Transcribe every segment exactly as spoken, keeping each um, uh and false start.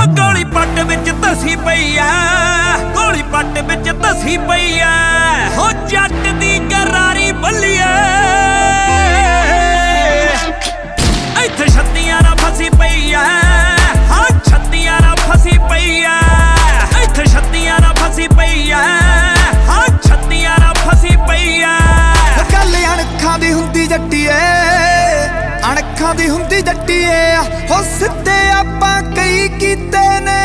ਗੋਲੀ ਪੱਟ ਵਿੱਚ ਧਸੀ ਪਈ ਐ, ਗੋਲੀ ਪੱਟ ਵਿੱਚ ਧਸੀ ਪਈ ਐ ਹੋ ਜੱਟ ਦੀ ਗਰਾਰੀ ਬੱਲੀਏ। ਇੱਥੇ ਛੱਤੀਆਂ ਨਾਲ ਫਸੀ ਪਈ ਐ, ਹਾਂ ਛੱਤੀਆਂ ਨਾਲ ਫਸੀ ਪਈ ਐ। ਇੱਥੇ ਛੱਤੀਆਂ ਨਾਲ ਫਸੀ ਪਈ ਐ, ਹਾਂ ਛੱਤੀਆਂ ਨਾਲ ਫਸੀ ਪਈ ਐ। ਗੱਲ ਅਣਖਾਂ ਦੀ ਹੁੰਦੀ ਜੱਟੀਏ, ਅਣਖਾਂ ਦੀ ਹੁੰਦੀ ਜੱਟੀਏ ਹੋ ਸਿੱਧੇ ਆਪਾਂ ਕਈ ਕੀਤੇ ਨੇ।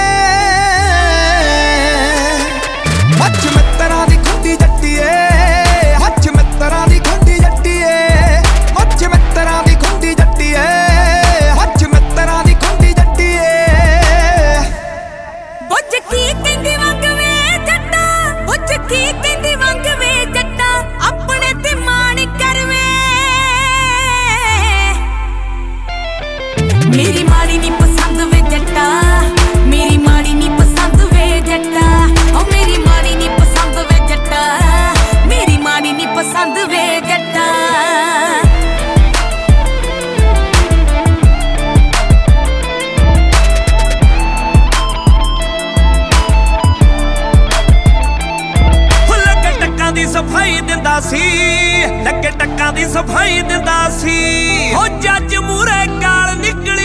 ਹੱਥ ਮਿੱਤਰਾਂ ਦੀ ਖੁੰਡੀ ਜੱਟੀਏ, ਹੱਥ ਮਿੱਤਰਾਂ ਦੀ ਖੁੰਡੀ ਜੱਟੀਏ, ਹੱਥ ਮਿੱਤਰਾਂ ਦੀ ਖੁੰਡੀ ਜੱਟੀਏ, ਹੱਥ ਮਿੱਤਰਾਂ ਦੀ ਖੁੰਡੀ ਜੱਟੀਏ। ਬੁੱਝ ਕੀ ਕਹਿੰਦੀ ਵੰਗ ਵੇ ਜੱਟਾ, ਬੁੱਝ ਕੀ ਕਹਿੰਦੀ ਵੰਗ ਵੇ ਜੱਟਾ, ਆਪਣੇ ਤੇ ਮਾਣ ਕਰਵੇ। ਮੇਰੀ ਮਾੜੀ ਨੀ ਪਸੰਦ ਵੇ ਜੱਟਾ, ਮੇਰੀ ਮਾੜੀ ਨੀ ਪਸੰਦ ਵੇ ਜੱਟਾ, ਓ ਮੇਰੀ ਮਾੜੀ ਨੀ ਪਸੰਦ ਵੇ ਜੱਟਾ, ਮੇਰੀ ਮਾੜੀ ਨੀ ਪਸੰਦ ਵੇ ਜੱਟਾ। ਲੱਗੇ ਟੱਕਾਂ ਦੀ ਸਫਾਈ ਦਿੰਦਾ ਸੀ, ਲੱਗੇ ਟੱਕਾਂ ਦੀ ਸਫਾਈ ਦਿੰਦਾ ਸੀ ਹੋ ਜੱਜ ਮੂਰੇ ਗਾਲ ਨਿਕਲੀ।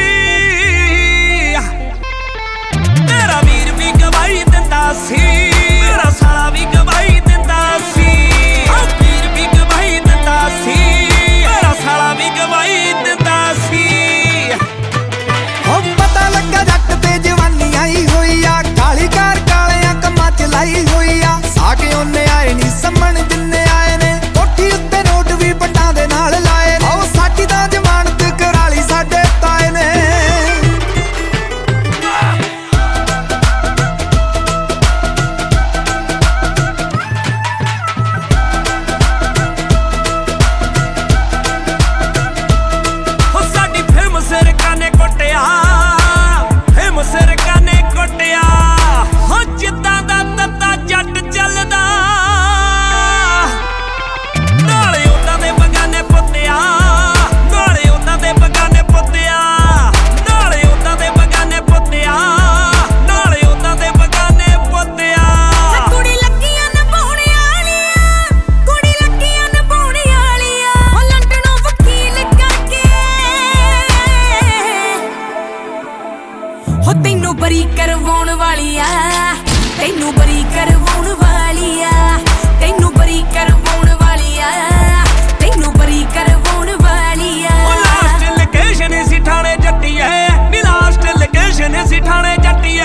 ਮੇਰਾ ਵੀਰ ਵੀ ਗਵਾਹੀ ਦਿੰਦਾ ਸੀ, ਮੇਰਾ ਸਾਲਾ ਵੀ ਗਵਾਹੀ ਦਿੰਦਾ ਸੀ, ਹੋ ਵੀਰ ਵੀ ਗਵਾਹੀ ਦਿੰਦਾ ਸੀ, ਮੇਰਾ ਸਾਲਾ ਵੀ ਗਵਾਹੀ ਦਿੰਦਾ ਸੀ। ਹੋ ਪਤਾ ਲੱਗਾ ਜੱਟ ਤੇ ਜਵਾਨੀ ਆਈ ਹੋਈ ਆ, ਕਾਲੀ ਕਾਰ ਕਾਲਿਆਂ ਕੰਮਾਂ ਚ ਲਾਈ ਹੋਈ ਆ। ਸਾਗੇ ਉਹਨੇ ਆਏ ਨੀ ਸੰਮਣ ਜਿੰਨੇ ਆਏ ਨੇ, ਕੋਠੀ ਉੱਤੇ ਨੋਟ ਵੀ ਬੰਡਾਂ ਦੇ ਨਾਲ ਲਾਏ ਨੇ। ਉਹ ਸਾਡੀ ਤਾਂ ਜ਼ਮਾਨਤ ਕਰਾਲੀ ਸਾਡੇ ਤਾਏ ਨੇ। ਹੋ ਸਾਡੀ ਫਿਲਮ ਸਿਰਕਾਂ ਨੇ ਕੁੱਟਿਆ, ਫਿਲਮ ਸਿਰਕਾਂ ਨੇ ਕੁੱਟਿਆ ਹੋ ਜਿੱਦਾਂ ਦਾ ਤੱਤਾ ਜੱਟ ਚੱਲਦਾ। ਨਾਲੇ ਉਹਨਾਂ ਦੇ ਬਗਾਨੇ ਪੁੱਤਿਆ, ਨਾਲੇ ਉਹਨਾਂ ਦੇ ਬਗਾਨੇ ਪੁੱਤਿਆ, ਨਾਲੇ ਉਹਨਾਂ ਦੇ ਬਗਾਨੇ ਪੁੱਤਿਆ, ਨਾਲੇ ਉਹਨਾਂ ਦੇ ਬਗਾਨੇ ਪੁੱਤਿਆ। ਕੁੜੀ ਲੱਗੀਆਂ ਨਭਾਉਣ ਵਾਲੀਆਂ, ਕੁੜੀ ਲੱਗੀਆਂ ਨਭਾਉਣ ਵਾਲੀਆਂ, ਹੋ ਲੰਡਨੋਂ ਵਕੀਲ ਕਰਕੇ ਹੋ ਤੈਨੂੰ ਬਰੀ ਕਰਵਾਉਣ ਵਾਲੀ ਆ, ਤੈਨੂੰ ਬਰੀ ਕਰਵਾਉਣ ਵਾਲੀ ਆ, ਤੈਨੂੰ ਬਰੀ ਕਰਵਾਉਣ ਵਾਲੀ ਆ, ਤੈਨੂੰ ਬਰੀ ਕਰਵਾਉਣ ਵਾਲੀ ਆ। ਲਾਸਟ ਲੋਕੇਸ਼ਨ ਸੀ ਠਾਣੇ ਜੱਟੀਏ, ਨੀ ਲਾਸਟ ਲੋਕੇਸ਼ਨ ਸੀ ਠਾਣੇ ਜੱਟੀਏ।